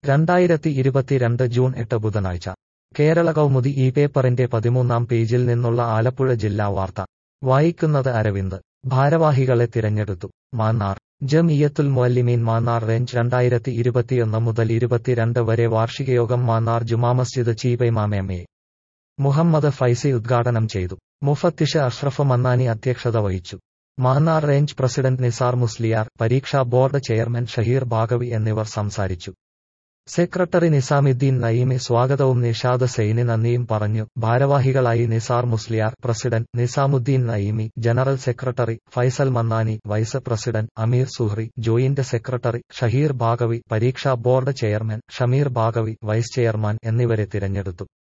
2022 June 8 ബുധനാഴ്ച കേരള കൗമുദി ഈ പേപ്പറിന്റെ 13-ാം പേജിൽ നിന്നുള്ള ആലപ്പുഴ ജില്ലാ വാർത്ത വായിക്കുന്നത് അരവിന്ദ്. ഭാരവാഹികളെ തിരഞ്ഞെടുത്തു. മാന്നാർ ജംഇയ്യത്തുൽ മുഅല്ലിമീൻ മാന്നാർ റേഞ്ച് 2021 മുതൽ 22 വരെ വാർഷികയോഗം മാന്നാർ ജുമാ മസ്ജിദ് ചീഫ് ഇമാം എം.എ. മുഹമ്മദ് ഫൈസി ഉദ്ഘാടനം ചെയ്തു. മുഫത്തിഷ് അഷ്റഫ് മന്നാനി അധ്യക്ഷത വഹിച്ചു. മാന്നാർ റേഞ്ച് പ്രസിഡന്റ് നിസാർ മുസ്ലിയാർ, പരീക്ഷാ ബോർഡ് ചെയർമാൻ ഷഹീർ ബാഗവി എന്നിവർ സംസാരിച്ചു. സെക്രട്ടറി നിസാമുദ്ദീൻ നഈമി സ്വാഗതവും നിഷാദ് സൈനി നന്ദിയും പറഞ്ഞു. ഭാരവാഹികളായി Nisar Musliyar president, Nizamuddin Naeemi general secretary, Faisal Mannani vice president, Ameer Suhri joint secretary, Shaheer Baghavi പരീക്ഷാ board chairman, Shameer Baghavi vice chairman എന്നിവരെ തിരഞ്ഞെടുത്തു.